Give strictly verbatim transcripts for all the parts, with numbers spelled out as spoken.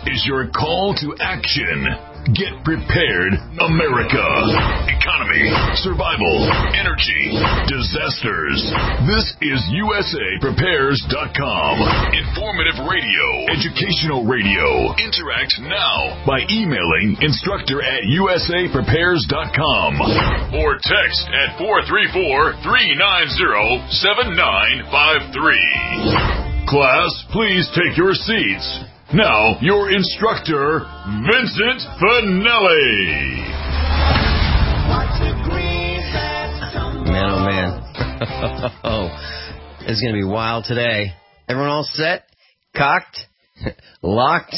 is your call to action. Get prepared, America. Economy, survival, energy, disasters. This is U S A Prepares dot com. Informative radio, educational radio. Interact now by emailing instructor at U S A Prepares dot com or text at four three four, three nine zero, seven nine five three. Class, please take your seats. Now, your instructor, Vincent Finelli. Man, oh, man. Oh, it's going to be wild today. Everyone all set? Cocked? Locked?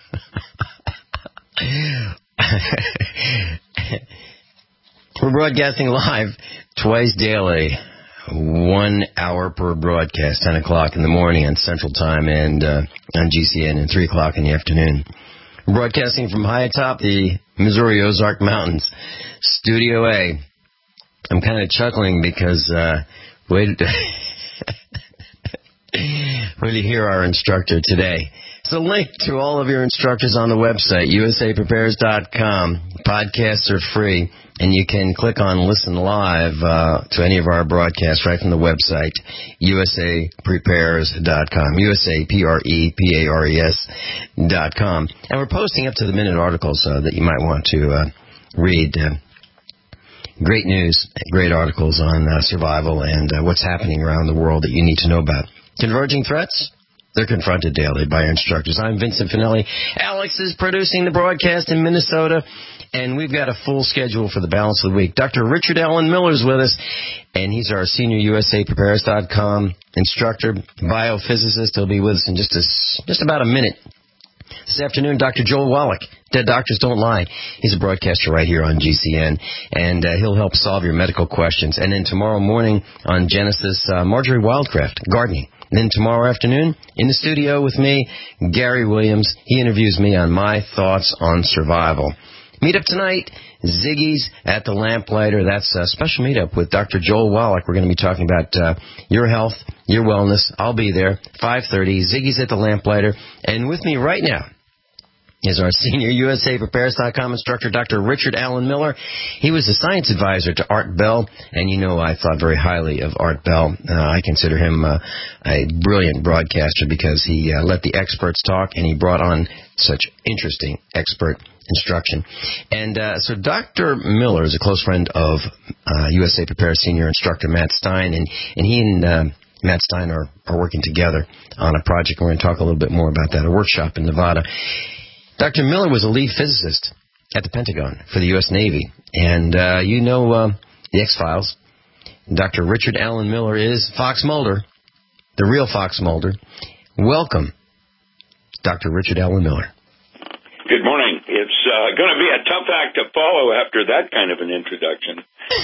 We're broadcasting live twice daily. One hour per broadcast, ten o'clock in the morning on Central Time and uh, on G C N, and three o'clock in the afternoon. We're broadcasting from high atop the Missouri Ozark Mountains, Studio A. I'm kind of chuckling because, uh, wait, wait to hear our instructor today. It's a link to all of your instructors on the website, U S A Prepares dot com. Podcasts are free, and you can click on Listen Live uh, to any of our broadcasts right from the website, U S A Prepares dot com, U S A P R E P A R E S dot com. And we're posting up-to-the-minute articles uh, that you might want to uh, read. Uh, great news, great articles on uh, survival and uh, what's happening around the world that you need to know about. Converging threats? They're confronted daily by our instructors. I'm Vincent Finelli. Alex is producing the broadcast in Minnesota, and we've got a full schedule for the balance of the week. Doctor Richard Allen Miller is with us, and he's our senior U S A Prepares dot com instructor, biophysicist. He'll be with us in just a, just about a minute. This afternoon, Doctor Joel Wallach, Dead Doctors Don't Lie. He's a broadcaster right here on G C N, and uh, he'll help solve your medical questions. And then tomorrow morning on Genesis, uh, Marjorie Wildcraft, gardening. And then tomorrow afternoon, in the studio with me, Gary Williams. He interviews me on my thoughts on survival. Meet up tonight, Ziggy's at the Lamplighter. That's a special meetup with Doctor Joel Wallach. We're going to be talking about uh, your health, your wellness. I'll be there, five thirty, Ziggy's at the Lamplighter. And with me right now is our senior U S A Prepares dot com instructor, Doctor Richard Allen Miller. He was the science advisor to Art Bell, and you know I thought very highly of Art Bell. Uh, I consider him uh, a brilliant broadcaster because he uh, let the experts talk, and he brought on such interesting expert instruction. And uh, so Doctor Miller is a close friend of uh, U S A Prepares senior instructor Matt Stein, and, and he and uh, Matt Stein are, are working together on a project. We're going to talk a little bit more about that, a workshop in Nevada. Doctor Miller was a lead physicist at the Pentagon for the U S Navy. And uh, you know uh, the X-Files. Doctor Richard Allen Miller is Fox Mulder, the real Fox Mulder. Welcome, Doctor Richard Allen Miller. Good morning. It's uh, going to be a tough act to follow after that kind of an introduction.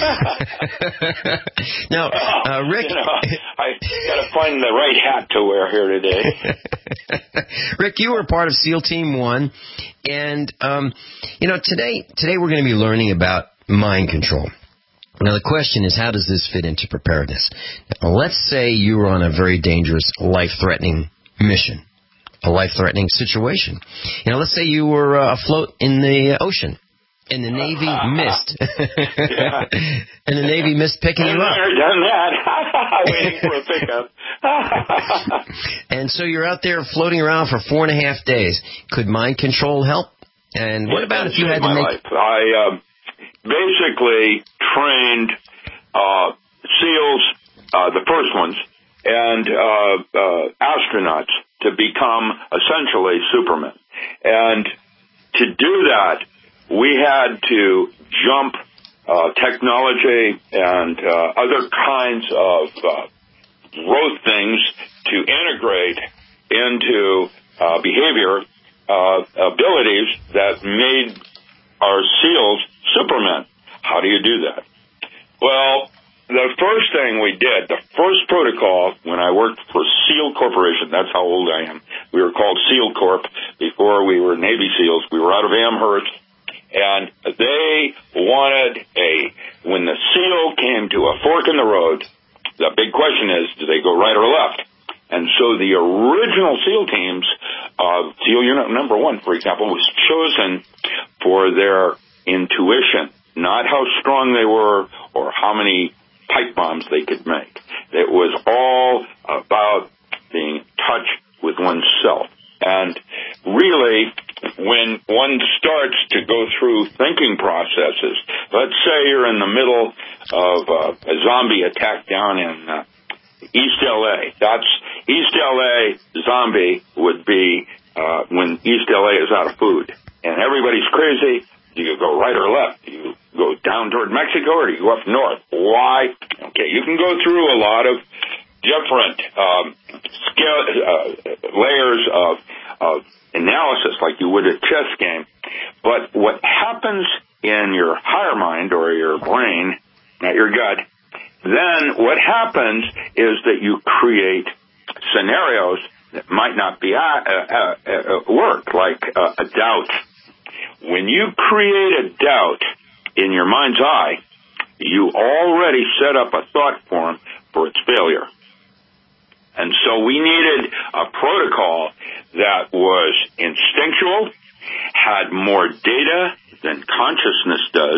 Now, uh, Rick... You know, I got to find the right hat to wear here today. Rick, you were part of SEAL Team One, and, um, you know, today, today we're going to be learning about mind control. Now, the question is, how does this fit into preparedness? Now, let's say you were on a very dangerous, life-threatening mission, a life-threatening situation. You know, let's say you were uh, afloat in the ocean, and the Navy missed. Yeah. And the Navy missed picking you up. I've never done that. Waiting for a pickup. And so you're out there floating around for four and a half days. Could mind control help? And what about if you had to my make... life. I uh, basically trained uh, SEALs, uh, the first ones, and uh, uh, astronauts to become essentially Supermen. And to do that, we had to jump uh, technology and uh, other kinds of uh, growth things to integrate into uh, behavior uh, abilities that made our SEALs Supermen. How do you do that? Well, the first thing we did, the first protocol when I worked for SEAL Corporation, that's how old I am. We were called SEAL Corp before we were Navy SEALs. We were out of Amherst. And they wanted a, when the SEAL came to a fork in the road, the big question is, do they go right or left? And so the original SEAL teams Uh, SEAL Unit Number One, for example, was chosen for their intuition, not how strong they were or how many pipe bombs they could make. It was all about being in touch with oneself. And really, when one starts to go through thinking processes, let's say you're in the middle of uh, a zombie attack down in uh, East L A. That's East L A zombie would be uh, when East L A is out of food. And everybody's crazy. Do you go right or left? Do you go down toward Mexico or do you go up north? Why? Okay, you can go through a lot of different um, scale, uh, layers of, of analysis like you would a chess game. But what happens in your higher mind or your brain, not your gut, then what happens is that you create scenarios that might not be uh, uh, uh, work, like uh, a doubt. When you create a doubt in your mind's eye, you already set up a thought form for its failure. And so we needed a protocol that was instinctual, had more data than consciousness does,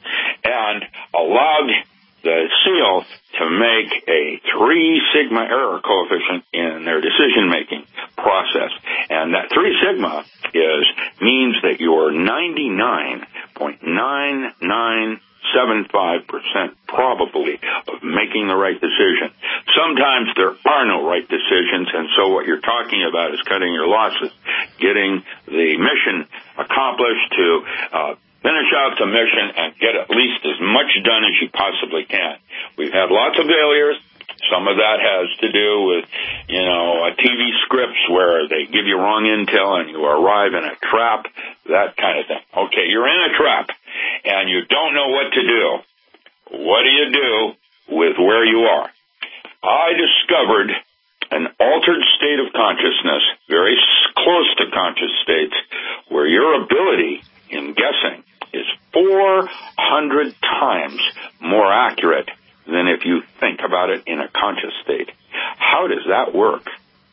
and allowed the SEAL to make a three sigma error coefficient in their decision-making process. And that three sigma is means that you're ninety-nine point nine nine seven five percent probably of making the right decision. Sometimes there are no right decisions, and so what you're talking about is cutting your losses, getting the mission accomplished to uh, finish out the mission and get at least as much done as you possibly can. We've had lots of failures. Some of that has to do with, you know, T V scripts where they give you wrong intel and you arrive in a trap, that kind of thing. Okay, you're in a trap and you don't know what to do. What do you do with where you are? I discovered an altered state of consciousness, very close to conscious states, where your ability in guessing is four hundred times more accurate than if you think about it in a conscious state. How does that work?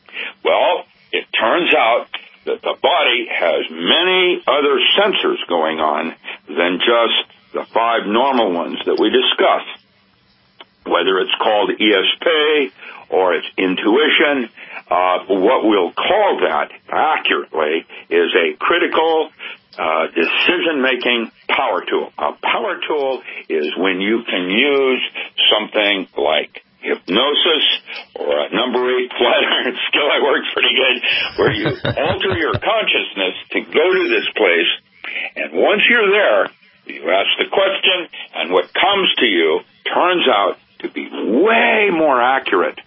Well, it turns out that the body has many other sensors going on than just the five normal ones that we discussed. Whether it's called E S P or it's intuition, uh, what we'll call that accurately is a critical Uh, decision-making power tool. A power tool is when you can use something like hypnosis or a number eight flat iron skill that works pretty good, where you alter your consciousness to go to this place, and once you're there, you ask the question, and what comes to you turns out to be way more accurate,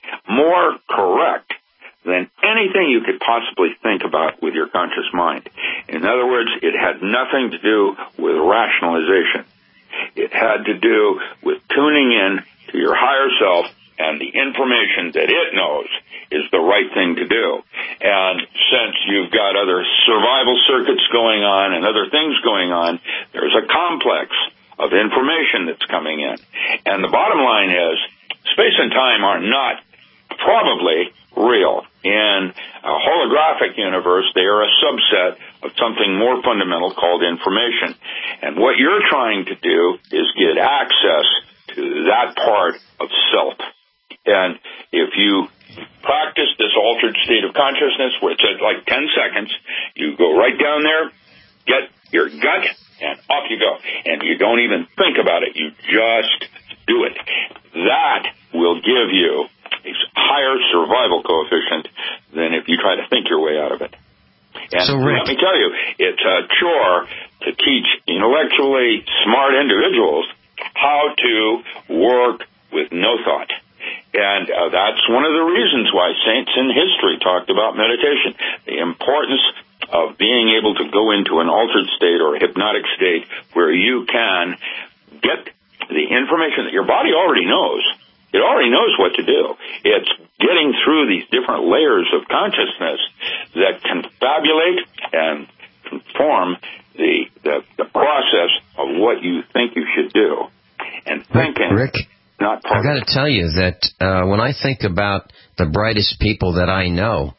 more correct than anything you could possibly think about with your conscious mind. In other words, it had nothing to do with rationalization. It had to do with tuning in to your higher self and the information that it knows is the right thing to do. And since you've got other survival circuits going on and other things going on, there's a complex of information that's coming in. And the bottom line is, space and time are not probably real. In a holographic universe, they are a subset of something more fundamental called information. And what you're trying to do is get access to that part of self. And if you practice this altered state of consciousness, where it's at like ten seconds, you go right down there, get your gut, and off you go. And you don't even think about it. You just do it. That will give you a higher survival coefficient than if you try to think your way out of it. And so, Rick, let me tell you, it's a chore to teach intellectually smart individuals how to work with no thought. And uh, that's one of the reasons why saints in history talked about meditation, the importance of being able to go into an altered state or a hypnotic state where you can get the information that your body already knows. It already knows what to do. It's getting through these different layers of consciousness that confabulate and conform the, the, the process of what you think you should do. And thinking, Rick, not part I've got to tell you that uh, when I think about the brightest people that I know,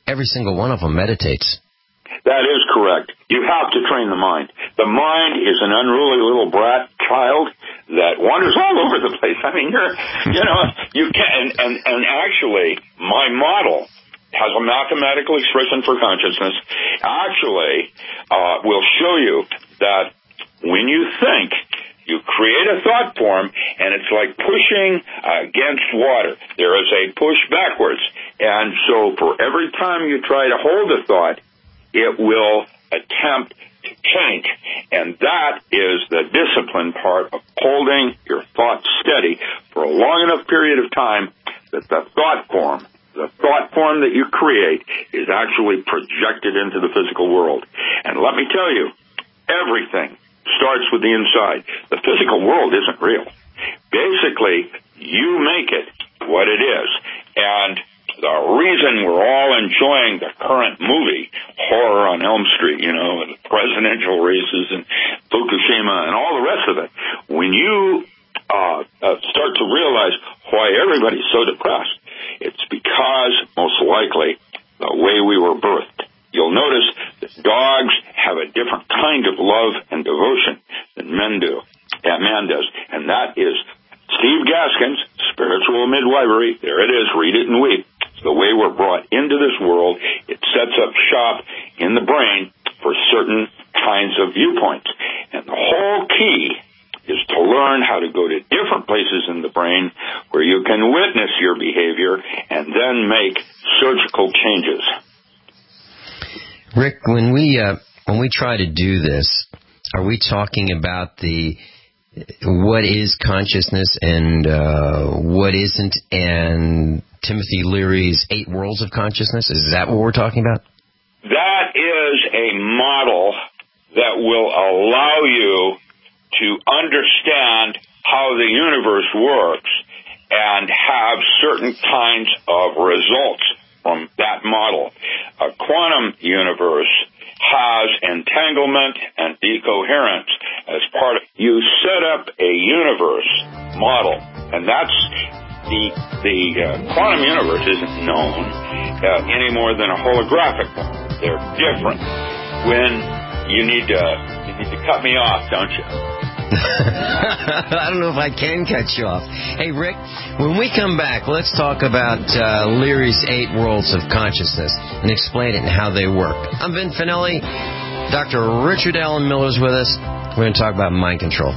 every single one of them meditates. That is correct. You have to train the mind. The mind is an unruly little brat child that wanders all over the place. I mean, you're, you know, you can, and, and actually, my model has a mathematical expression for consciousness. Actually, uh, will show you that when you think, you create a thought form, and it's like pushing against water. There is a push backwards. And so for every time you try to hold a thought, it will attempt to change. And that is the discipline part of holding your thoughts steady for a long enough period of time that the thought form, the thought form that you create, is actually projected into the physical world. And let me tell you, everything starts with the inside. The physical world isn't real. Basically, you make it what it is. And the reason we're all enjoying the current movie, Horror on Elm Street, you know, and the presidential races and Fukushima and all the rest of it, when you uh, uh, start to realize why everybody's so depressed, it's because, most likely, the way we were birthed. You'll notice that dogs have a different kind of love and devotion than men do, that man does, and that is Steve Gaskins, Spiritual Midwifery. There it is, read it and weep. The way we're brought into this world, it sets up shop in the brain for certain kinds of viewpoints. And the whole key is to learn how to go to different places in the brain where you can witness your behavior and then make surgical changes. Rick, when we uh, when we try to do this, are we talking about the what is consciousness and uh, what isn't, and Timothy Leary's Eight Worlds of Consciousness? Is that what we're talking about? That is a model that will allow you to understand how the universe works and have certain kinds of results from that model. A quantum universe has entanglement and decoherence as part of, you set up a universe model, and that's the the uh, quantum universe isn't known uh, any more than a holographic one. They're different. When you need to you need to cut me off, don't you? I don't know if I can cut you off. Hey, Rick, when we come back, let's talk about uh, Leary's Eight Worlds of Consciousness and explain it and how they work. I'm Vin Finelli. Doctor Richard Allen Miller's with us. We're going to talk about mind control.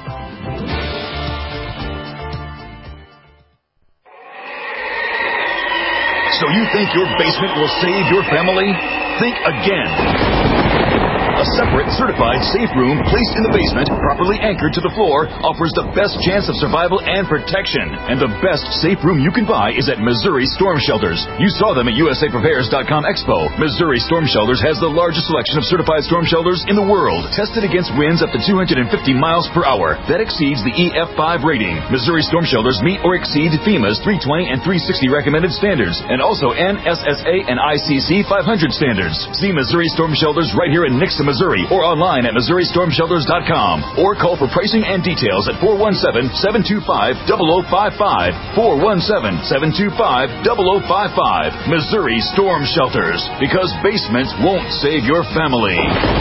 So you think your basement will save your family? Think again. A separate, certified safe room placed in the basement, properly anchored to the floor, offers the best chance of survival and protection. And the best safe room you can buy is at Missouri Storm Shelters. You saw them at U S A Prepares dot com Expo. Missouri Storm Shelters has the largest selection of certified storm shelters in the world, tested against winds up to two hundred fifty miles per hour. That exceeds the E F five rating. Missouri Storm Shelters meet or exceed FEMA's three twenty and three sixty recommended standards, and also N S S A and I C C five hundred standards. See Missouri Storm Shelters right here in Nixon, Missouri, or online at Missouri Storm Shelters dot com, or call for pricing and details at four one seven, seven two five, zero zero five five, four one seven, seven two five, zero zero five five. Missouri Storm Shelters, because basements won't save your family.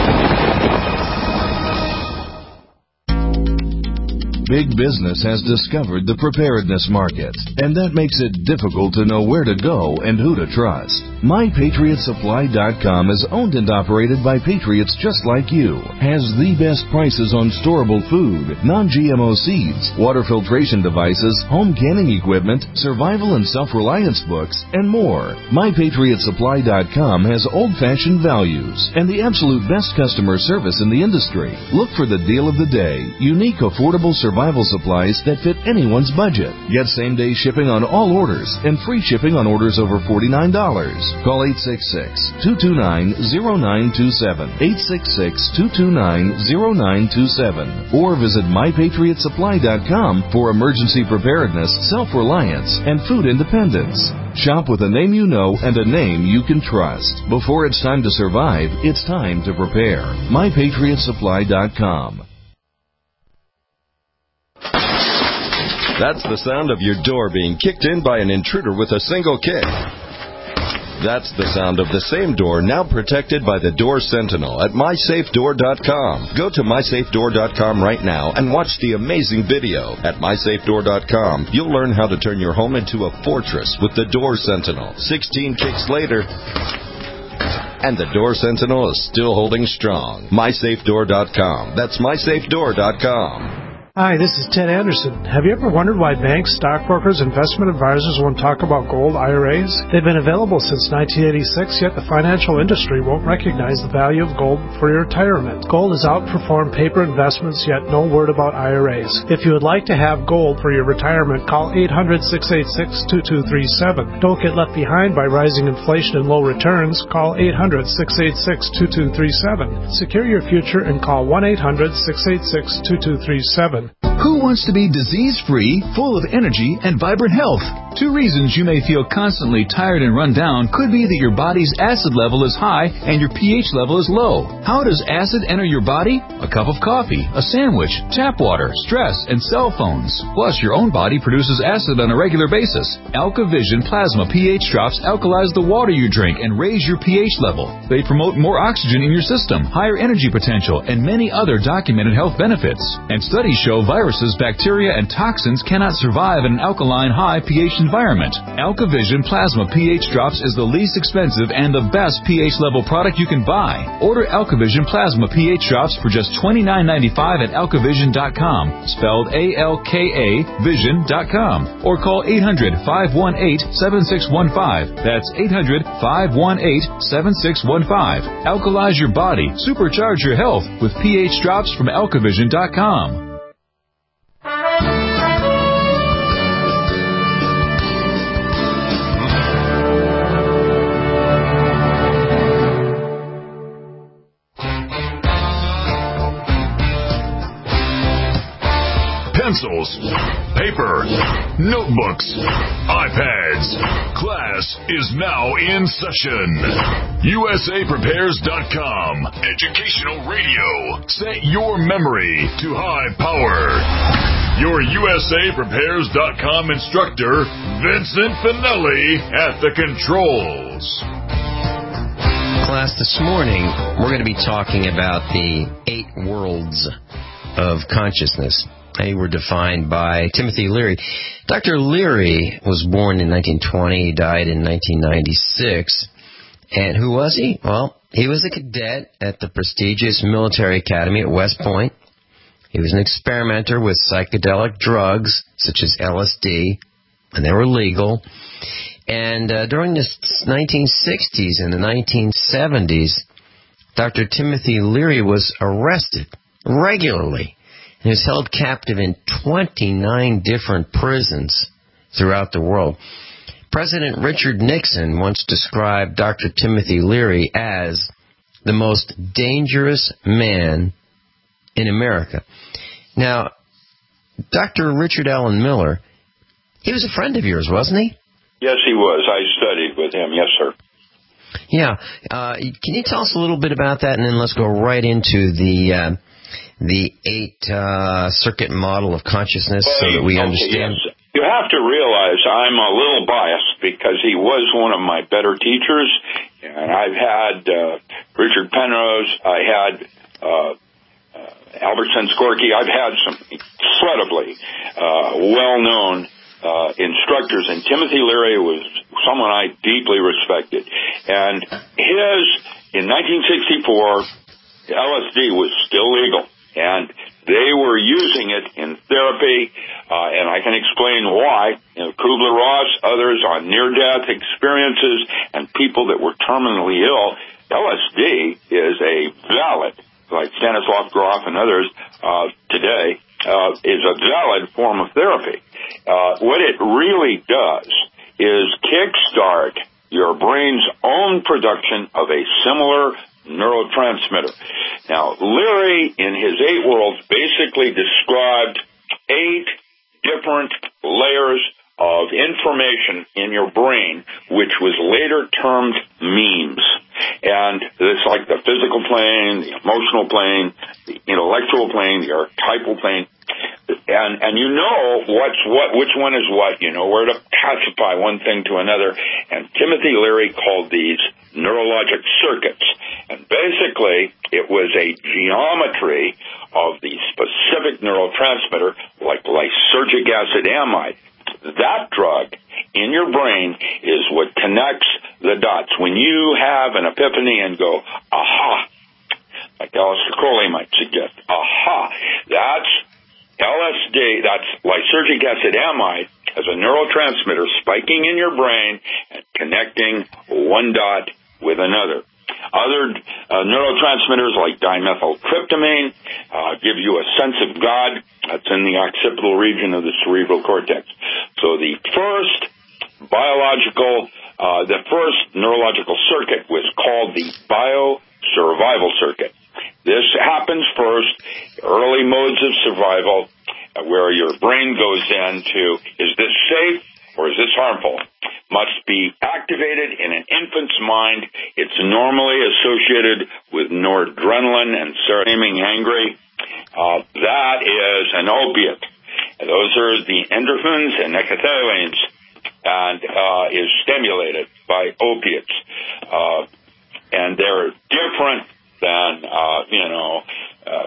Big business has discovered the preparedness market, and that makes it difficult to know where to go and who to trust. My Patriot Supply dot com is owned and operated by patriots just like you, has the best prices on storable food, non-G M O seeds, water filtration devices, home canning equipment, survival and self-reliance books, and more. My Patriot Supply dot com has old-fashioned values and the absolute best customer service in the industry. Look for the deal of the day, unique, affordable survival supplies that fit anyone's budget. Get same-day shipping on all orders and free shipping on orders over forty-nine dollars. Call eight six six, two two nine, zero nine two seven, eight six six, two two nine, zero nine two seven, or visit My Patriot Supply dot com for emergency preparedness, self-reliance, and food independence. Shop with a name you know and a name you can trust. Before it's time to survive, it's time to prepare. My Patriot Supply dot com. That's the sound of your door being kicked in by an intruder with a single kick. That's the sound of the same door now protected by the Door Sentinel at my safe door dot com. Go to my safe door dot com right now and watch the amazing video. At my safe door dot com, you'll learn how to turn your home into a fortress with the Door Sentinel. sixteen kicks later, and the Door Sentinel is still holding strong. my safe door dot com. That's my safe door dot com. Hi, this is Ted Anderson. Have you ever wondered why banks, stockbrokers, investment advisors won't talk about gold I R As? They've been available since nineteen eighty-six, yet the financial industry won't recognize the value of gold for your retirement. Gold has outperformed paper investments, yet no word about I R As. If you would like to have gold for your retirement, call eight hundred, six eight six, two two three seven. Don't get left behind by rising inflation and low returns. Call eight hundred, six eight six, two two three seven. Secure your future and call one eight hundred, six eight six, two two three seven. Who wants to be disease-free, full of energy, and vibrant health? Two reasons you may feel constantly tired and run down could be that your body's acid level is high and your pH level is low. How does acid enter your body? A cup of coffee, a sandwich, tap water, stress, and cell phones. Plus, your own body produces acid on a regular basis. AlkaVision Plasma pH drops alkalize the water you drink and raise your pH level. They promote more oxygen in your system, higher energy potential, and many other documented health benefits. And studies show viruses, bacteria, and toxins cannot survive in an alkaline high pH environment. AlkaVision Plasma pH Drops is the least expensive and the best pH level product you can buy. Order AlkaVision Plasma pH Drops for just twenty-nine ninety-five at alkavision dot com, spelled A L K A vision dot com, or call eight hundred, five one eight, seven six one five. That's eight hundred, five one eight, seven six one five. Alkalize your body, supercharge your health with pH Drops from alkavision dot com. Pencils, paper, notebooks, iPads. Class is now in session. U S A Prepares dot com. Educational radio. Set your memory to high power. Your U S A Prepares dot com instructor, Vincent Finelli, at the controls. Class, this morning we're going to be talking about the eight worlds of consciousness. They were defined by Timothy Leary. Doctor Leary was born in nineteen twenty. He died in nineteen ninety-six. And who was he? Well, he was a cadet at the prestigious military academy at West Point. He was an experimenter with psychedelic drugs, such as L S D, and they were legal. And uh, during the nineteen sixties and the nineteen seventies, Doctor Timothy Leary was arrested regularly. He was held captive in twenty-nine different prisons throughout the world. President Richard Nixon once described Doctor Timothy Leary as the most dangerous man in America. Now, Doctor Richard Allen Miller, he was a friend of yours, wasn't he? Yes, he was. I studied with him. Yes, sir. Yeah. Uh, can you tell us a little bit about that, and then let's go right into the... Uh, the eight uh, circuit model of consciousness so that we understand. Okay, yes. You have to realize I'm a little biased because he was one of my better teachers, and I've had uh, Richard Penrose, I had uh, uh, Albert Senskorky, I've had some incredibly uh, well-known uh, instructors, and Timothy Leary was someone I deeply respected. And his, in nineteen sixty-four, L S D was still legal. And they were using it in therapy, uh, and I can explain why. You know, Kubler-Ross, others on near-death experiences, and people that were terminally ill. L S D is a valid, like Stanislav Grof and others uh, today, uh, is a valid form of therapy. Uh, what it really does is kickstart your brain's own production of a similar neurotransmitter. Now, Leary, in his eight worlds, basically described eight different layers of information in your brain, which was later termed memes. And it's like the physical plane, the emotional plane, the intellectual plane, the archetypal plane. And and you know what's what, which one is what. You know where to classify one thing to another, and Timothy Leary called these neurologic circuits. And basically, it was a geometry of the specific neurotransmitter, like lysergic acid amide. That drug in your brain is what connects the dots. When you have an epiphany and go, aha, like Aleister Crowley might suggest, aha, that's L S D, that's lysergic acid amide, as a neurotransmitter spiking in your brain and connecting one dot with another. Other uh, neurotransmitters like dimethyltryptamine uh, give you a sense of God. That's in the occipital region of the cerebral cortex. So the first biological, uh, the first neurological circuit was called the biosurvival circuit. This happens first, early modes of survival, uh, where your brain goes into, is this safe or is this harmful? Must be activated in an infant's mind. It's normally associated with noradrenaline and serotonin, angry. Uh, that is an opiate. Those are the endorphins and nicotinides, and uh, is stimulated by opiates. Uh, and they're different than, uh, you know, uh,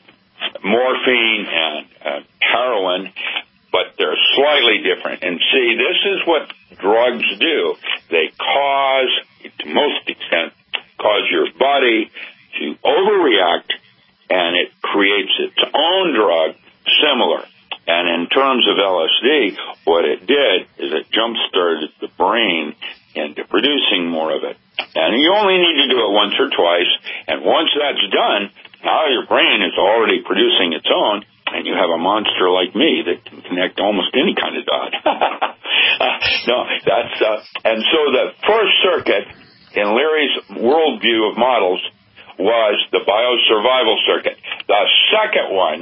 morphine and uh, heroin, but they're slightly different. And see, this is what drugs do. They cause, to most extent, cause your body to overreact, and it creates its own drug similar. And in terms of L S D, what it did is it jump-started the brain into producing more of it. And you only need to do it once or twice, and once that's done, now your brain is already producing its own, and you have a monster like me that can connect almost any kind of dot. uh, no, that's, uh, and so the first circuit in Leary's worldview of models was the biosurvival circuit. The second one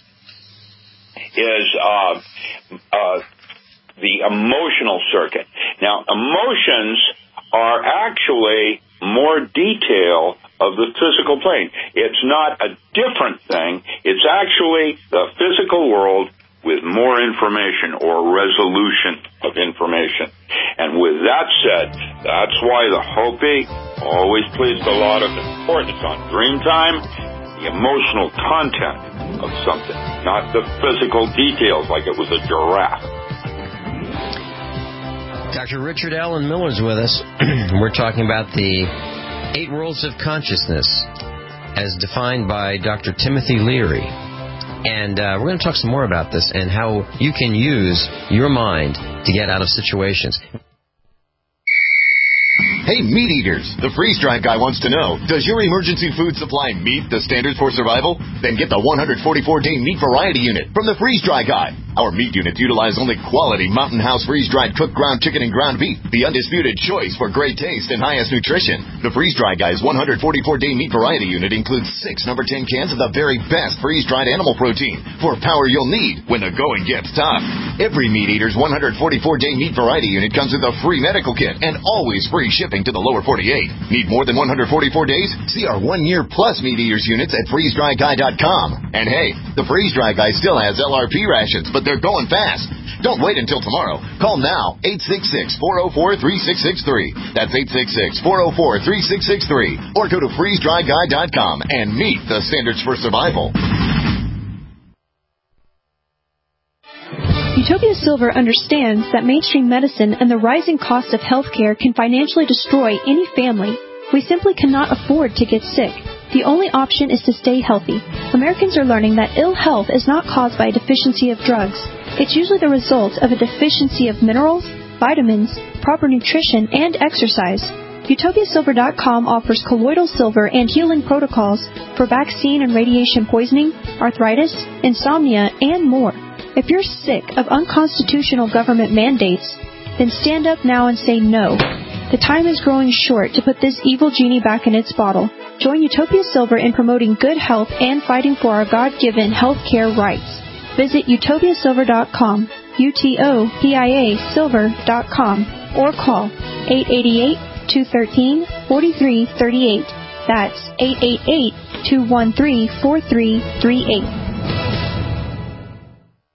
is uh, uh, the emotional circuit. Now, emotions are actually more detail of the physical plane. It's not a different thing. It's actually the physical world with more information or resolution of information. And with that said, that's why the Hopi always placed a lot of importance on dream time, the emotional content of something, not the physical details like it was a giraffe. Doctor Richard Allen Miller's with us. We're talking about the eight worlds of consciousness as defined by Doctor Timothy Leary. And uh, we're going to talk some more about this and how you can use your mind to get out of situations. Hey, meat eaters, the Freeze Drive guy wants to know, does your emergency food supply meet the standards for survival? Then get the one hundred forty-four day meat variety unit from the Freeze Dry Guy. Our meat units utilize only quality Mountain House freeze-dried cooked ground chicken and ground beef, the undisputed choice for great taste and highest nutrition. The Freeze Dry Guy's one hundred forty-four day meat variety unit includes six number ten cans of the very best freeze-dried animal protein for power you'll need when the going gets tough. Every meat eater's one hundred forty-four day meat variety unit comes with a free medical kit and always free shipping to the lower forty-eight. Need more than one hundred forty-four days? See our one-year plus meat eaters units at freeze dry guy dot com. And hey, the Freeze Dry Guy still has L R P rations, but they're going fast. Don't wait until tomorrow. Call now, eight six six, four oh four, three six six three. That's eight six six, four oh four, three six six three. Or go to freeze dry guy dot com and meet the standards for survival. Utopia Silver understands that mainstream medicine and the rising cost of healthcare can financially destroy any family. We simply cannot afford to get sick. The only option is to stay healthy. Americans are learning that ill health is not caused by a deficiency of drugs. It's usually the result of a deficiency of minerals, vitamins, proper nutrition, and exercise. Utopia Silver dot com offers colloidal silver and healing protocols for vaccine and radiation poisoning, arthritis, insomnia, and more. If you're sick of unconstitutional government mandates, then stand up now and say no. The time is growing short to put this evil genie back in its bottle. Join Utopia Silver in promoting good health and fighting for our God-given health care rights. Visit Utopia Silver dot com, U T O P I A Silver dot com, or call eight eight eight, two one three, four three three eight. That's eight eight eight, two one three, four three three eight.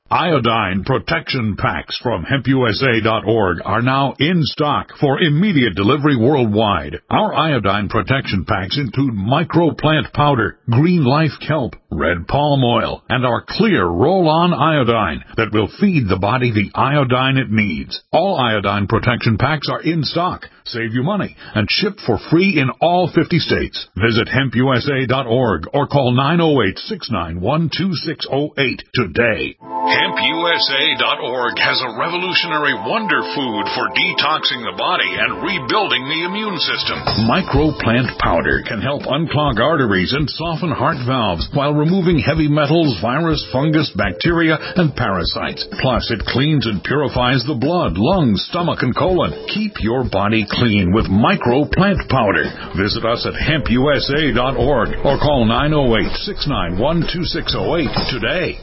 Iodine protection packs from hemp U S A dot org are now in stock for immediate delivery worldwide. Our iodine protection packs include microplant powder, green life kelp, red palm oil, and our clear roll-on iodine that will feed the body the iodine it needs. All iodine protection packs are in stock, save you money, and shipped for free in all fifty states. Visit hemp U S A dot org or call nine oh eight, six nine one, two six oh eight today. hemp U S A dot org has a revolutionary wonder food for detoxing the body and rebuilding the immune system. Microplant powder can help unclog arteries and soften heart valves while removing heavy metals, virus, fungus, bacteria, and parasites. Plus, it cleans and purifies the blood, lungs, stomach, and colon. Keep your body clean with Microplant powder. Visit us at hemp U S A dot org or call nine oh eight, six nine one, two six oh eight today.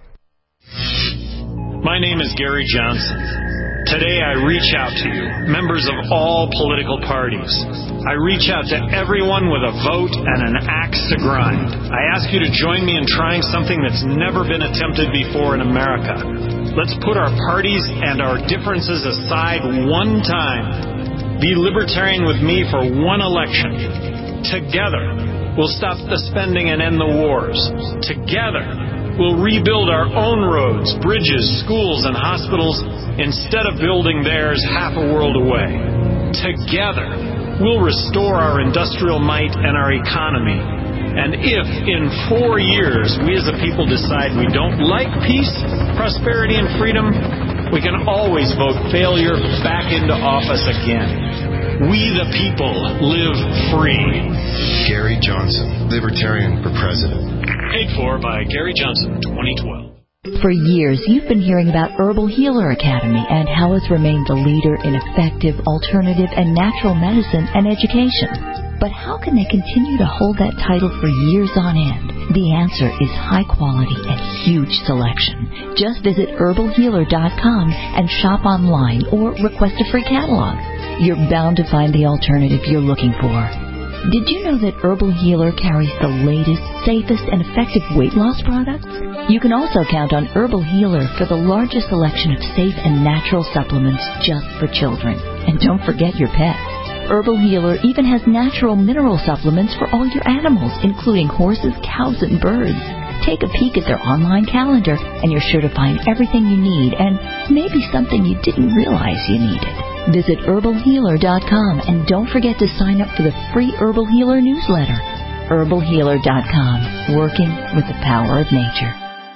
My name is Gary Johnson. Today I reach out to you, members of all political parties. I reach out to everyone with a vote and an axe to grind. I ask you to join me in trying something that's never been attempted before in America. Let's put our parties and our differences aside one time. Be libertarian with me for one election. Together, we'll stop the spending and end the wars. Together, we'll rebuild our own roads, bridges, schools, and hospitals instead of building theirs half a world away. Together, we'll restore our industrial might and our economy. And if in four years we as a people decide we don't like peace, prosperity, and freedom, we can always vote failure back into office again. We the people live free. Gary Johnson, Libertarian for President. Paid for by Gary Johnson, twenty twelve. For years, you've been hearing about Herbal Healer Academy and how it's remained the leader in effective, alternative, and natural medicine and education. But how can they continue to hold that title for years on end? The answer is high quality and huge selection. Just visit herbal healer dot com and shop online or request a free catalog. You're bound to find the alternative you're looking for. Did you know that Herbal Healer carries the latest, safest, and effective weight loss products? You can also count on Herbal Healer for the largest selection of safe and natural supplements just for children. And don't forget your pets. Herbal Healer even has natural mineral supplements for all your animals, including horses, cows, and birds. Take a peek at their online calendar, and you're sure to find everything you need and maybe something you didn't realize you needed. Visit herbal healer dot com and don't forget to sign up for the free Herbal Healer newsletter. herbal healer dot com, working with the power of nature.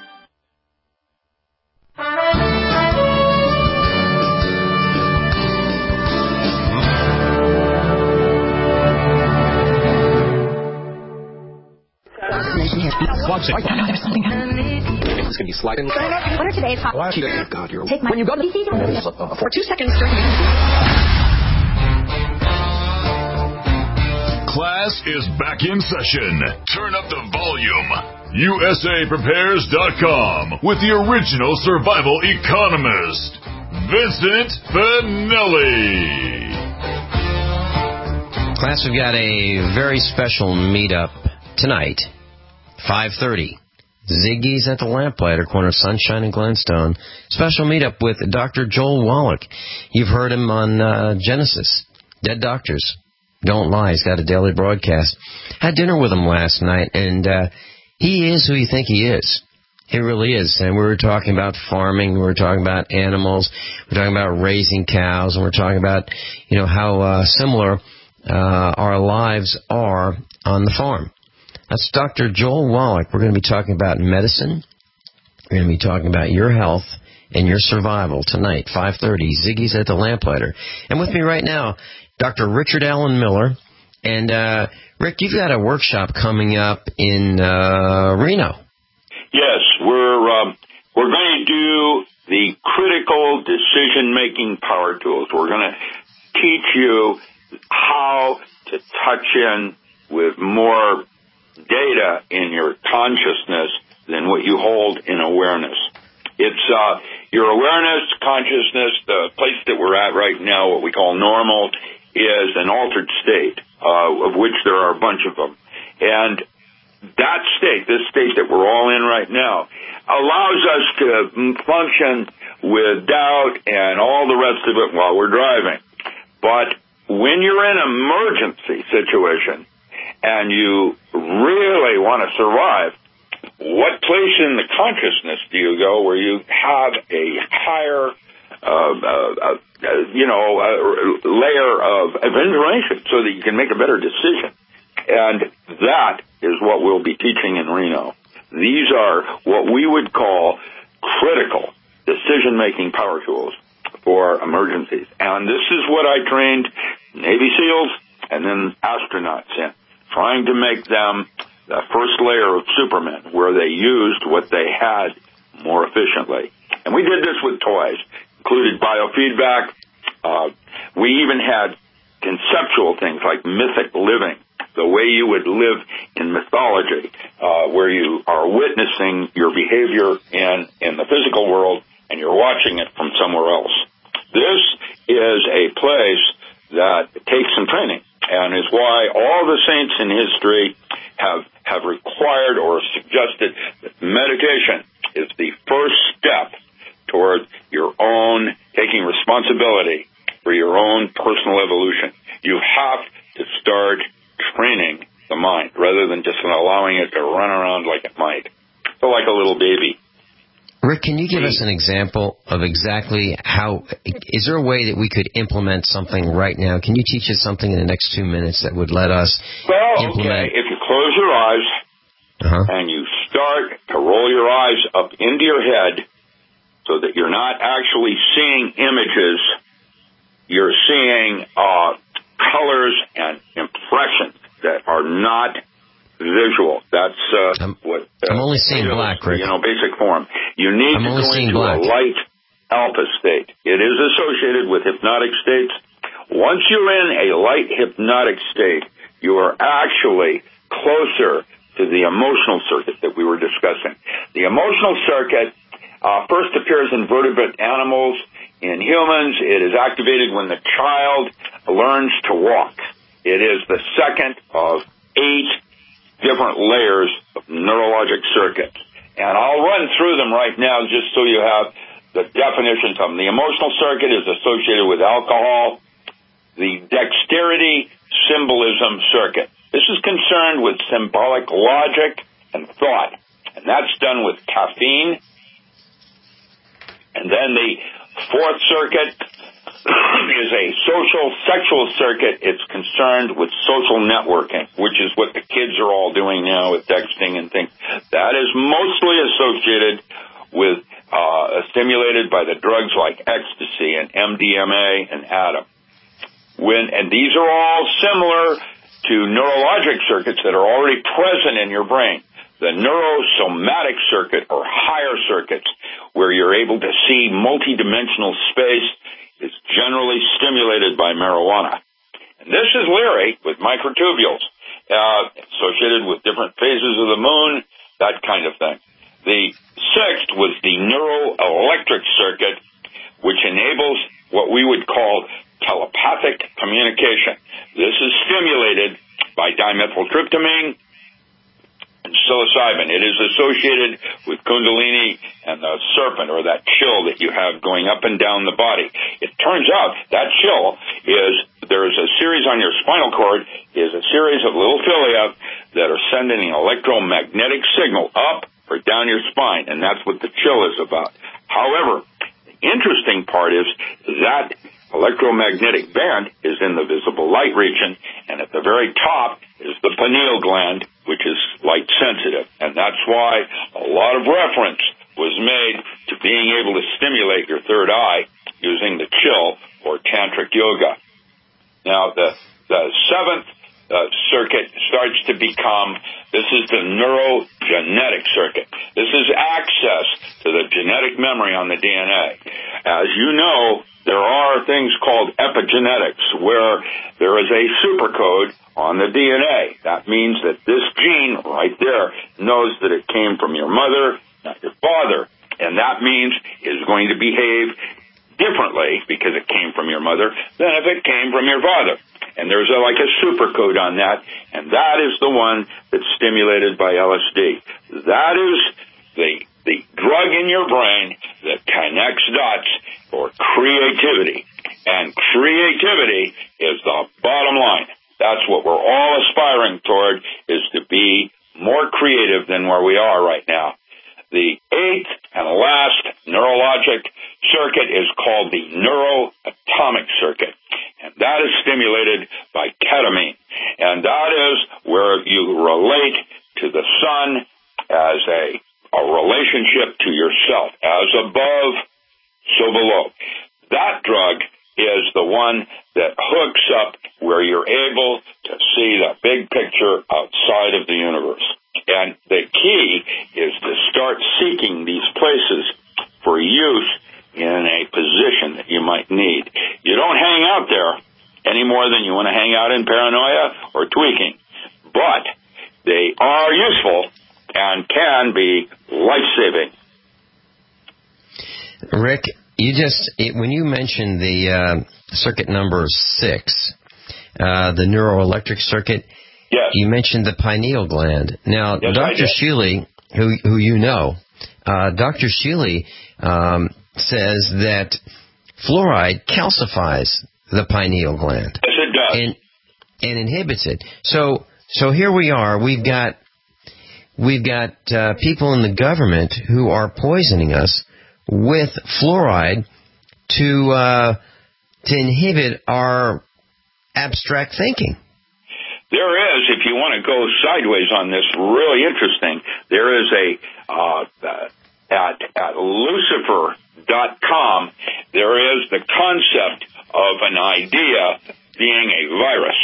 There's something happening. It's going to be sliding. What are today's hot? God, you're... Take my... When you go to... For two seconds during the... Class is back in session. Turn up the volume. U S A prepares dot com with the original survival economist, Vincent Finelli. Class, we've got a very special meetup tonight. five thirty. Ziggy's at the Lamplighter, corner of Sunshine and Glenstone. Special meetup with Doctor Joel Wallach. You've heard him on uh, Genesis. Dead Doctors Don't Lie. He's got a daily broadcast. Had dinner with him last night, and uh, he is who you think he is. He really is. And we were talking about farming. We were talking about animals. We were talking about raising cows. And we're talking about, you know, how uh, similar uh, our lives are on the farm. That's Doctor Joel Wallach. We're going to be talking about medicine. We're going to be talking about your health and your survival tonight, five thirty. Ziggy's at the Lamplighter. And with me right now, Doctor Richard Allen Miller. And, uh, Rick, you've got a workshop coming up in uh, Reno. Yes, we're um, we're going to do the critical decision-making power tools. We're going to teach you how to touch in with more data in your consciousness than what you hold in awareness. It's uh, your awareness, consciousness, the place that we're at right now, what we call normal, is an altered state, uh, of which there are a bunch of them. And that state, this state that we're all in right now, allows us to function with doubt and all the rest of it while we're driving. But when you're in an emergency situation and you really want to survive, what place in the consciousness do you go where you have a higher, uh, uh, uh, you know, uh, layer of, of information so that you can make a better decision? And that is what we'll be teaching in Reno. These are what we would call critical decision-making power tools for emergencies. And this is what I trained Navy SEALs and then astronauts in, trying to make them the first layer of Superman, where they used what they had more efficiently. And we did this with toys, included biofeedback. Uh, we even had conceptual things like mythic living, the way you would live in mythology, uh, where you are witnessing your behavior in, in the physical world and you're watching it from somewhere else. This is a place that takes some training and is why all the saints in history have, have required or suggested that meditation is the first step toward your own taking responsibility for your own personal evolution. You have to start training the mind rather than just allowing it to run around like it might. So like a little baby. Rick, can you give us an example of exactly how, is there a way that we could implement something right now? Can you teach us something in the next two minutes that would let us well, implement? Okay, if you close your eyes uh-huh. and you start to roll your eyes up into your head so that you're not actually seeing images, you're seeing uh, colors and impressions that are not visual. That's uh, I'm, what uh, I'm only seeing black, Rick. You know, basic form. You need I'm to only go seeing into black. a light alpha state. It is associated with hypnotic states. Once you're in a light hypnotic state, you are actually closer to the emotional circuit that we were discussing. The emotional circuit uh, first appears in vertebrate animals. In humans, it is activated when the child learns to walk. It is the second of eight different layers of neurologic circuits. And I'll run through them right now just so you have the definitions of them. The emotional circuit is associated with alcohol. The dexterity symbolism circuit. This is concerned with symbolic logic and thought. And that's done with caffeine. And then the fourth circuit is a social sexual circuit. It's concerned with social networking, which is what the kids are all doing now with texting and things. That is mostly associated with, uh, stimulated by the drugs like ecstasy and M D M A and Adam. When, and these are all similar to neurologic circuits that are already present in your brain. The neurosomatic circuit or higher circuits, where you're able to see multidimensional space, is generally stimulated by marijuana. And this is Leary with microtubules, uh, associated with different phases of the moon, that kind of thing. The sixth was the neuroelectric circuit, which enables what we would call telepathic communication. This is stimulated by dimethyltryptamine and psilocybin. It is associated with kundalini and the serpent, or that chill that you have going up and down the body. It turns out that chill is, there is a series on your spinal cord, is a series of little cilia that are sending an electromagnetic signal up or down your spine, and that's what the chill is about. However, the interesting part is that electromagnetic band is in the visible light region, and at the very top is the pineal gland, which is light sensitive. And that's why a lot of reference was made to being able to stimulate your third eye using the chill or tantric yoga. Now, the, the seventh uh, circuit starts to become, this is the neurogenetic circuit. This is access to the genetic memory on the D N A. As you know, there are things called epigenetics, where there is a supercode on the D N A. That means that this gene right there knows that it came from your mother, not your father. And that means it's going to behave differently because it came from your mother than if it came from your father. And there's a, like a super code on that, and that is the one that's stimulated by L S D. That is the the drug in your brain that connects dots for creativity. And creativity is the bottom line. That's what we're all aspiring toward, is to be more creative than where we are right now. The eighth and last neurologic circuit is called the neuroatomic circuit, and that is stimulated by ketamine. And that is where you relate to the sun as a, a relationship to yourself, as above, so below. That drug is the one that hooks up where you're able to see the big picture outside of the universe. And the key is to start seeking these places for use in a position that you might need. You don't hang out there any more than you want to hang out in paranoia or tweaking. But they are useful and can be life-saving. Rick, you just, when you mentioned the uh, circuit number six, uh, the neuroelectric circuit, yes. You mentioned the pineal gland. Now, yes, Doctor Shealy, who who you know, uh, Doctor Shealy um, says that fluoride calcifies the pineal gland. Yes, it does. And, and inhibits it. So so here we are. We've got we've got uh, people in the government who are poisoning us with fluoride to uh, to inhibit our abstract thinking. There is, if you want to go sideways on this, really interesting, there is a, uh, uh, at, at Lucifer dot com, there is the concept of an idea being a virus.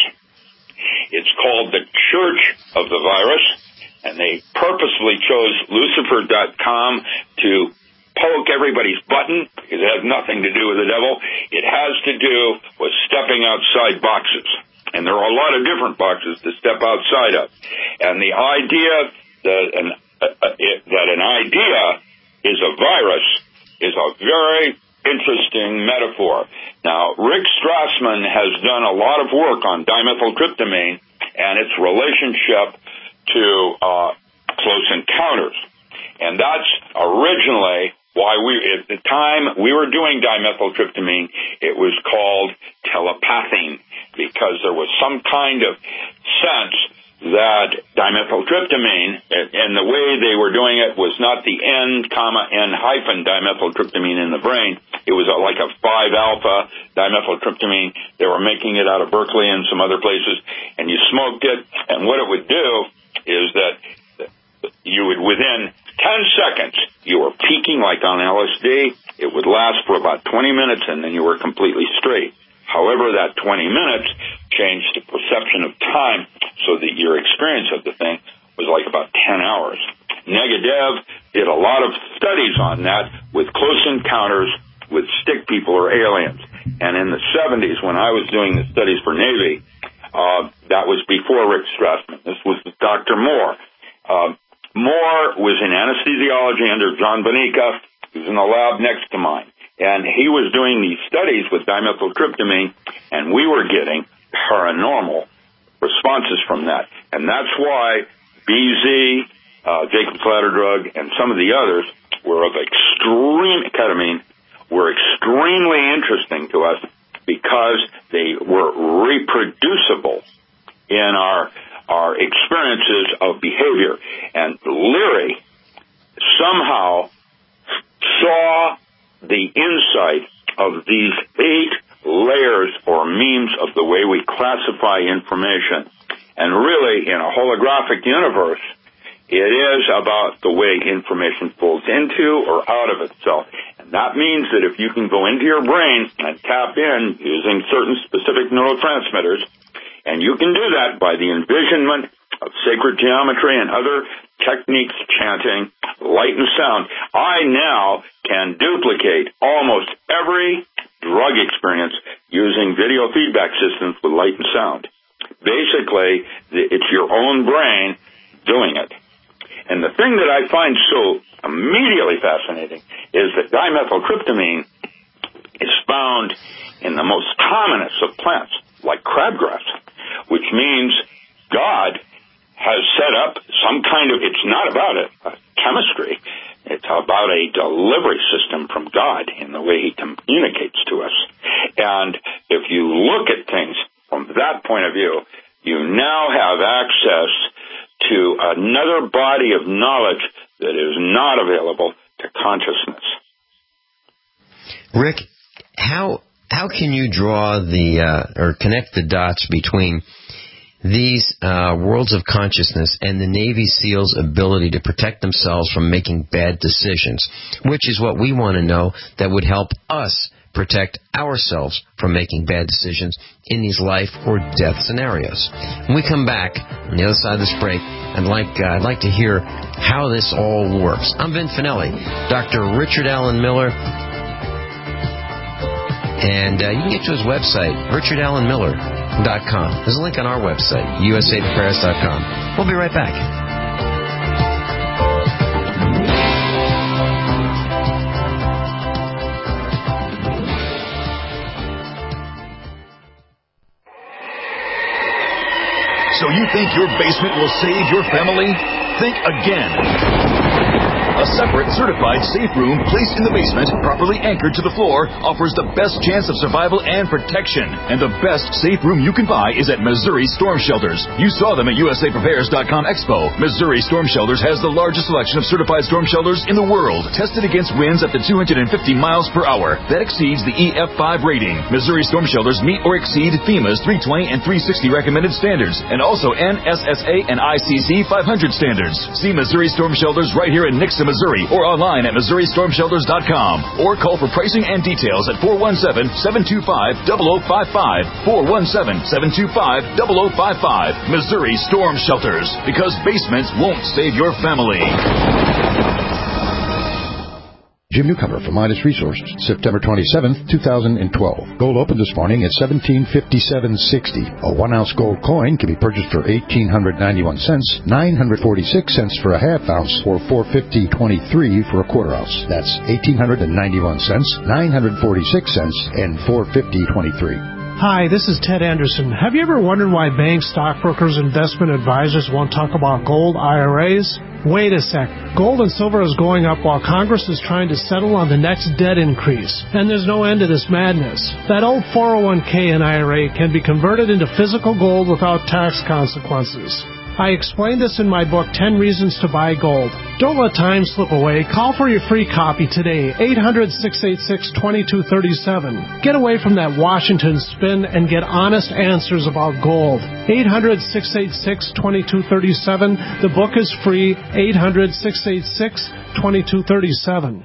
It's called the Church of the Virus, and they purposely chose Lucifer dot com to poke everybody's button, because it has nothing to do with the devil. It has to do with stepping outside boxes. And there are a lot of different boxes to step outside of. And the idea that an, uh, it, that an idea is a virus is a very interesting metaphor. Now, Rick Strassman has done a lot of work on dimethyltryptamine and its relationship to uh, close encounters. And that's originally why we, at the time we were doing dimethyltryptamine, it was called telepathine, because there was some kind of sense that dimethyltryptamine, and the way they were doing it was not the N, comma, N hyphen dimethyltryptamine in the brain. It was a, like a five alpha dimethyltryptamine. They were making it out of Berkeley and some other places, and you smoked it, and what it would do is that you would, within ten seconds, you were peaking like on L S D. It would last for about twenty minutes, and then you were completely straight. However, that twenty minutes changed the perception of time so that your experience of the thing was like about ten hours. Negadev did a lot of studies on that with close encounters with stick people or aliens. And in the seventies, when I was doing the studies for Navy, uh, that was before Rick Strassman. This was Doctor Moore. Uh, Moore was in anesthesiology under John Bonica. He was in the lab next to mine. And he was doing these studies with dimethyltryptamine, and we were getting paranormal responses from that. And that's why B Z, uh, Jacob's Ladder drug, and some of the others were of extreme, ketamine, were extremely interesting to us because they were reproducible in our our experiences of behavior. And Leary somehow saw the insight of these eight layers or memes of the way we classify information. And really, in a holographic universe, it is about the way information folds into or out of itself. And that means that if you can go into your brain and tap in using certain specific neurotransmitters, and you can do that by the envisionment of sacred geometry and other techniques, chanting, light and sound, I now can duplicate almost every drug experience using video feedback systems with light and sound. Basically, it's your own brain doing it. And the thing that I find so immediately fascinating is that dimethyltryptamine is found in the most commonest of plants, like crabgrass, which means God has set up some kind of, it's not about a, a chemistry, it's about a delivery system from God in the way he communicates to us. And if you look at things from that point of view, you now have access to another body of knowledge that is not available to consciousness. Rick, how how can you draw the uh, or connect the dots between these uh, worlds of consciousness and the Navy SEALs' ability to protect themselves from making bad decisions, which is what we want to know that would help us protect ourselves from making bad decisions in these life or death scenarios. When we come back on the other side of this break, I'd like uh, I'd like to hear how this all works. I'm Vin Finelli, Doctor Richard Allen Miller, and uh, you can get to his website, richard allen miller dot com. There's a link on our website, u s a prepares dot com. We'll be right back. So you think your basement will save your family? Think again. A separate certified safe room placed in the basement, properly anchored to the floor, offers the best chance of survival and protection. And the best safe room you can buy is at Missouri Storm Shelters. You saw them at U S A Prepares dot com Expo. Missouri Storm Shelters has the largest selection of certified storm shelters in the world, tested against winds up to two hundred fifty miles per hour. That exceeds the E F five rating. Missouri Storm Shelters meet or exceed FEMA's three twenty and three sixty recommended standards, and also N S S A and I C C five hundred standards. See Missouri Storm Shelters right here in Nixon, Missouri, or online at Missouri Storm Shelters dot com, or call for pricing and details at four one seven, seven two five, zero zero five five, four one seven, seven two five, zero zero five five. Missouri Storm Shelters, because basements won't save your family. Jim Newcomer from Midas Resources, September twenty-seventh, two thousand twelve. Gold opened this morning at seventeen fifty-seven sixty. A one-ounce gold coin can be purchased for eighteen ninety-one cents, nine hundred forty-six cents for a half ounce, or four fifty twenty-three for a quarter ounce. That's eighteen ninety-one cents, nine hundred forty-six cents, and four fifty twenty-three. Hi, this is Ted Anderson. Have you ever wondered why banks, stockbrokers, investment advisors won't talk about gold I R As? Wait a sec. Gold and silver is going up while Congress is trying to settle on the next debt increase. And there's no end to this madness. That old four oh one k and I R A can be converted into physical gold without tax consequences. I explained this in my book, ten Reasons to Buy Gold. Don't let time slip away. Call for your free copy today, eight hundred, six eight six, two two three seven. Get away from that Washington spin and get honest answers about gold. eight hundred, six eight six, two two three seven. The book is free, eight hundred, six eight six, two two three seven.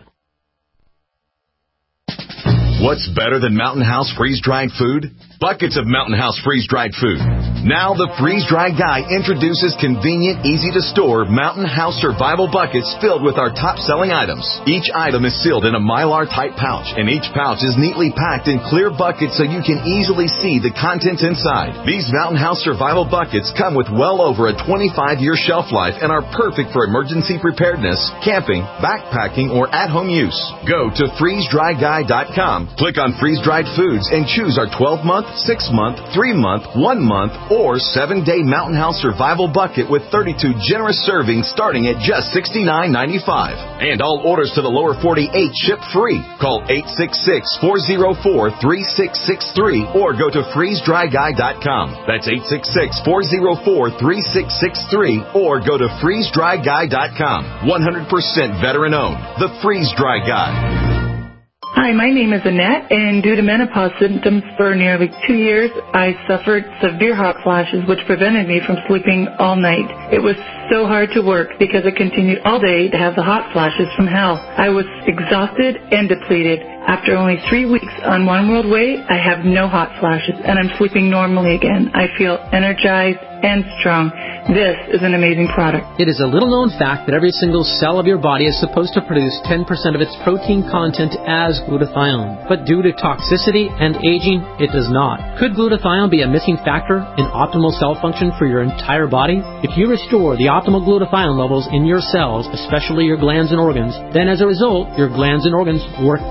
What's better than Mountain House freeze-dried food? Buckets of Mountain House freeze-dried food. Now the freeze-dried guy introduces convenient, easy-to-store Mountain House survival buckets filled with our top-selling items. Each item is sealed in a Mylar-type pouch, and each pouch is neatly packed in clear buckets so you can easily see the contents inside. These Mountain House survival buckets come with well over a twenty-five year shelf life and are perfect for emergency preparedness, camping, backpacking, or at-home use. Go to freeze dry guy dot com, click on freeze-dried foods, and choose our twelve month, six month, three month, one month, or seven day Mountain House survival bucket with thirty-two generous servings starting at just sixty-nine ninety-five. And all orders to the lower forty-eight ship free. Call eight six six, four oh four, three six six three or go to freeze dry guy dot com. That's eight six six, four oh four, three six six three or go to freeze dry guy dot com. one hundred percent veteran owned. The Freeze Dry Guy. Hi, my name is Annette, and due to menopause symptoms for nearly two years, I suffered severe hot flashes, which prevented me from sleeping all night. It was so hard to work because I continued all day to have the hot flashes from hell. I was exhausted and depleted. After only three weeks on One World Way, I have no hot flashes, and I'm sleeping normally again. I feel energized and strong. This is an amazing product. It is a little-known fact that every single cell of your body is supposed to produce ten percent of its protein content as glutathione. But due to toxicity and aging, it does not. Could glutathione be a missing factor in optimal cell function for your entire body? If you restore the optimal glutathione levels in your cells, especially your glands and organs, then as a result, your glands and organs work better.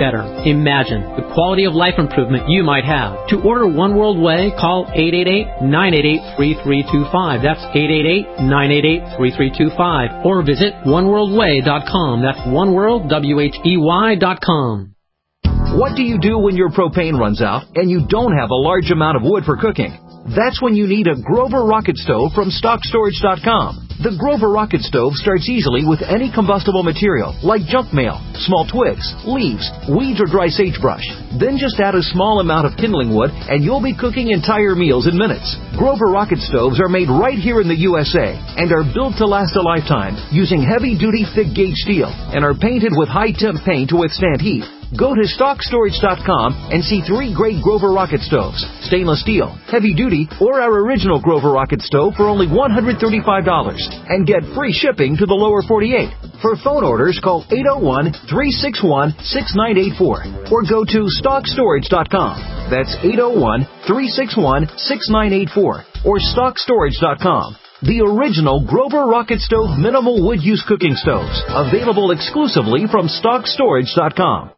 Imagine the quality of life improvement you might have. To order One World Whey, call eight eight eight, nine eight eight, three three two five. That's eight eight eight, nine eight eight, three three two five. Or visit one world way dot com. That's oneworld, W H E Y dot com. What do you do when your propane runs out and you don't have a large amount of wood for cooking? That's when you need a Grover Rocket Stove from stock storage dot com. The Grover Rocket Stove starts easily with any combustible material, like junk mail, small twigs, leaves, weeds, or dry sagebrush. Then just add a small amount of kindling wood, and you'll be cooking entire meals in minutes. Grover Rocket Stoves are made right here in the U S A and are built to last a lifetime using heavy-duty, thick-gauge steel and are painted with high-temp paint to withstand heat. Go to stock storage dot com and see three great Grover Rocket Stoves, stainless steel, heavy-duty, or our original Grover Rocket Stove for only one hundred thirty-five dollars and get free shipping to the lower forty-eight. For phone orders, call eight oh one, three six one, six nine eight four or go to stock storage dot com. That's eight oh one, three six one, six nine eight four or stock storage dot com. The original Grover Rocket Stove minimal wood use cooking stoves, available exclusively from stock storage dot com.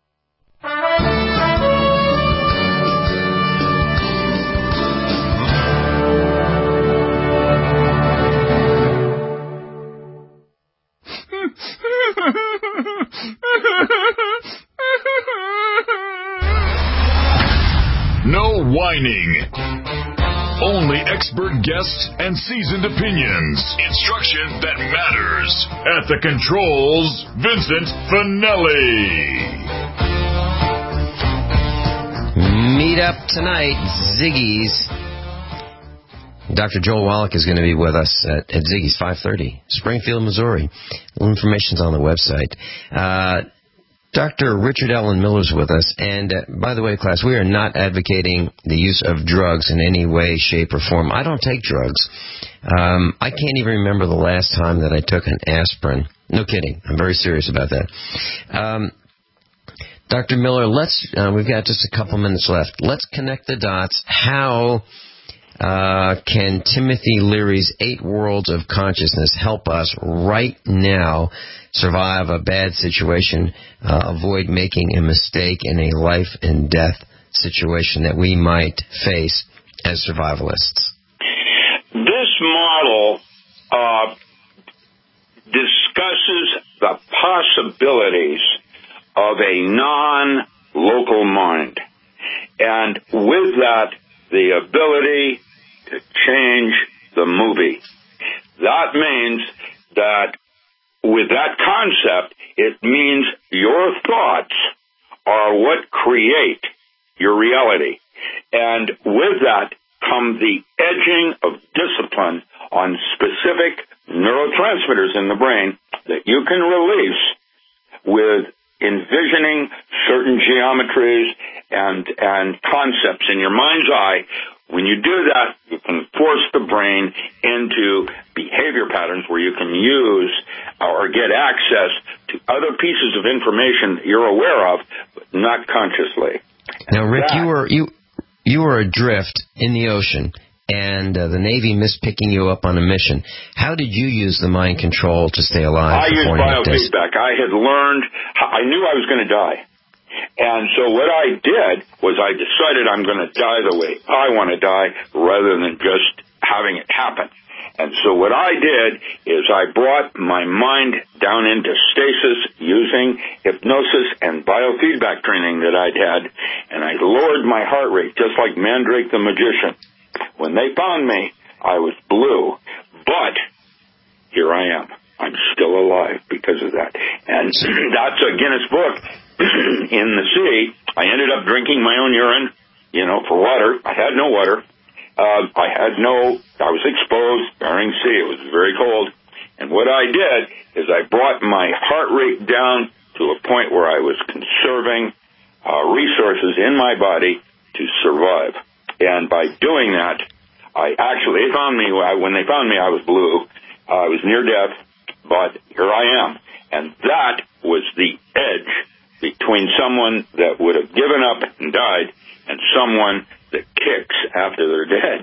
No whining. Only expert guests and seasoned opinions. Instruction that matters. At the controls, Vincent Finelli. Meet up tonight, Ziggy's. Doctor Joel Wallach is going to be with us at, at Ziggy's, five thirty, Springfield, Missouri. All information's on the website. Uh, Doctor Richard Allen Miller's with us. And, uh, by the way, class, we are not advocating the use of drugs in any way, shape, or form. I don't take drugs. Um, I can't even remember the last time that I took an aspirin. No kidding. I'm very serious about that. Um, Doctor Miller, let's, uh, we've got just a couple minutes left. Let's connect the dots. How uh, can Timothy Leary's Eight Worlds of Consciousness help us right now survive a bad situation, uh, avoid making a mistake in a life and death situation that we might face as survivalists? This model uh, discusses the possibilities of a non-local mind, and with that, the ability to change the movie. That means that with that concept, it means your thoughts are what create your reality. And with that come the edging of discipline on specific neurotransmitters in the brain that you can release with envisioning certain geometries and and concepts in your mind's eye. When you do that, you can force the brain into behavior patterns where you can use or get access to other pieces of information that you're aware of, but not consciously. Now, Rick, that, you were you you were adrift in the ocean, and uh, the Navy missed picking you up on a mission. How did you use the mind control to stay alive? I used biofeedback. I had learned, I knew I was going to die. And so what I did was I decided I'm going to die the way I want to die rather than just having it happen. And so what I did is I brought my mind down into stasis using hypnosis and biofeedback training that I'd had, and I lowered my heart rate just like Mandrake the magician. When they found me, I was blue, but here I am. I'm still alive because of that. And that's a Guinness book. In the sea, I ended up drinking my own urine, you know, for water. I had no water. Uh, I had no, I was exposed, Bering Sea. It was very cold. And what I did is I brought my heart rate down to a point where I was conserving uh, resources in my body to survive. And by doing that, I actually, they found me, when they found me, I was blue. Uh, I was near death, but here I am. And that was the edge between someone that would have given up and died and someone that kicks after they're dead.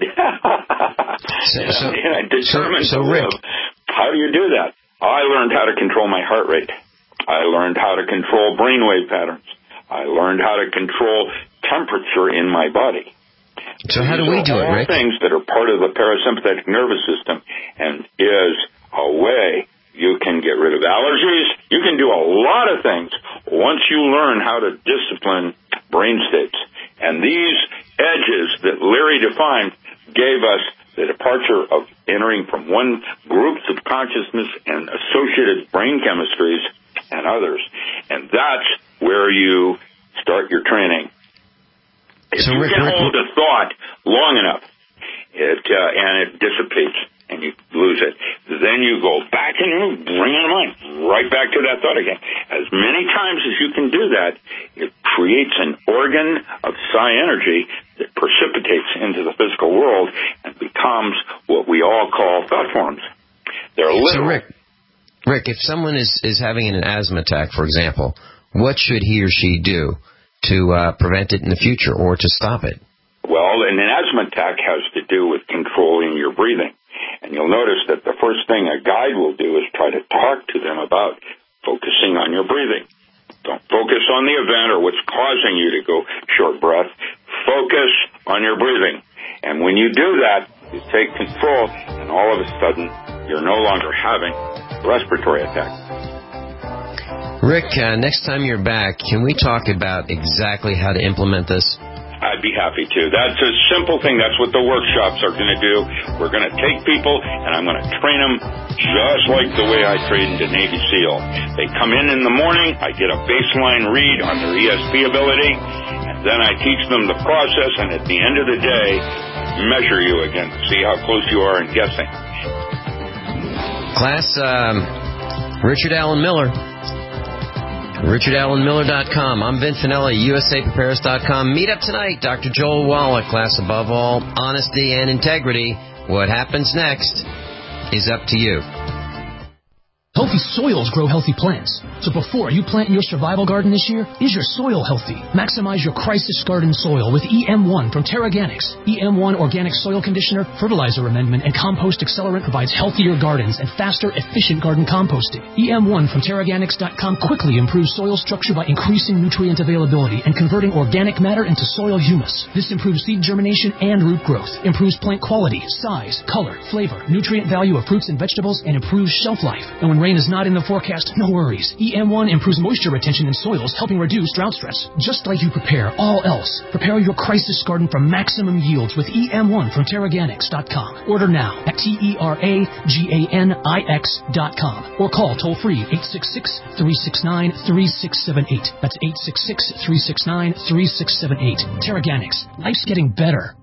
so, so, and I determined so, so to Rick, live. How do you do that? I learned how to control my heart rate. I learned how to control brainwave patterns. I learned how to control temperature in my body. So how do we do it, Rick? All things that are part of the parasympathetic nervous system, and is a way you can get rid of allergies. You can do a lot of things once you learn how to discipline brain states. And these edges that Larry defined gave us the departure of entering from one group of consciousness and associated brain chemistries and others. And that's where you start your training. If so you Rick, can Rick, hold a thought long enough, it uh, and it dissipates and you lose it, then you go back and you bring it to mind, right back to that thought again. As many times as you can do that, it creates an organ of psi energy that precipitates into the physical world and becomes what we all call thought forms. They're literal. So Rick, Rick, if someone is, is having an asthma attack, for example, what should he or she do to uh, prevent it in the future or to stop it? Well, an asthma attack has to do with controlling your breathing. And you'll notice that the first thing a guide will do is try to talk to them about focusing on your breathing. Don't focus on the event or what's causing you to go short breath. Focus on your breathing. And when you do that, you take control, and all of a sudden, you're no longer having a respiratory attack. Rick, uh, next time you're back, can we talk about exactly how to implement this? I'd be happy to. That's a simple thing. That's what the workshops are going to do. We're going to take people, and I'm going to train them just like the way I trained a Navy SEAL. They come in in the morning, I get a baseline read on their E S P ability, and then I teach them the process, and at the end of the day, measure you again to see how close you are in guessing. Class, um, Richard Allen Miller. Richard Allen Miller dot com. I'm Vin Finelli, U S A Prepares dot com. Meet up tonight, Doctor Joel Wallach. Class, above all, honesty and integrity. What happens next is up to you. Healthy soils grow healthy plants. So before you plant your survival garden this year, is your soil healthy? Maximize your crisis garden soil with E M one from Terraganics. E M one Organic Soil Conditioner, Fertilizer Amendment, and Compost Accelerant provides healthier gardens and faster, efficient garden composting. E M one from Terraganics dot com quickly improves soil structure by increasing nutrient availability and converting organic matter into soil humus. This improves seed germination and root growth, improves plant quality, size, color, flavor, nutrient value of fruits and vegetables, and improves shelf life. And when rain is not in the forecast, no worries. E M one improves moisture retention in soils, helping reduce drought stress. Just like you prepare all else, prepare your crisis garden for maximum yields with E M one from Terraganics dot com. Order now at T E R A G A N I X dot com or call toll-free eight six six, three six nine, three six seven eight. That's eight six six, three six nine, three six seven eight. Terraganics. Life's getting better.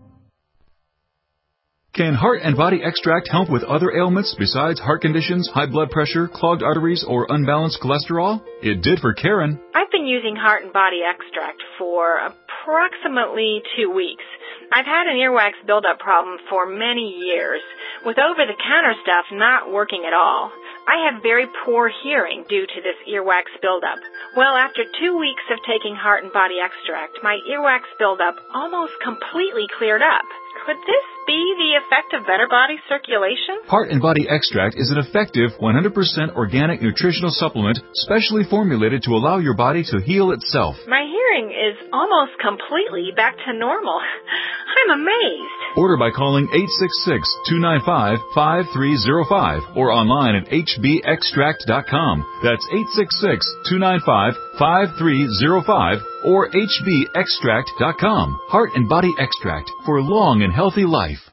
Can Heart and Body Extract help with other ailments besides heart conditions, high blood pressure, clogged arteries, or unbalanced cholesterol? It did for Karen. I've been using Heart and Body Extract for approximately two weeks. I've had an earwax buildup problem for many years, with over-the-counter stuff not working at all. I have very poor hearing due to this earwax buildup. Well, after two weeks of taking Heart and Body Extract, my earwax buildup almost completely cleared up. Could this be the effect of better body circulation? Heart and Body Extract is an effective one hundred percent organic nutritional supplement specially formulated to allow your body to heal itself. My hearing is almost completely back to normal. I'm amazed. Order by calling eight six six, two nine five, five three zero five or online at H B extract dot com. That's eight six six, two nine five, five three zero five or H B extract dot com. Heart and Body Extract for long and healthy life.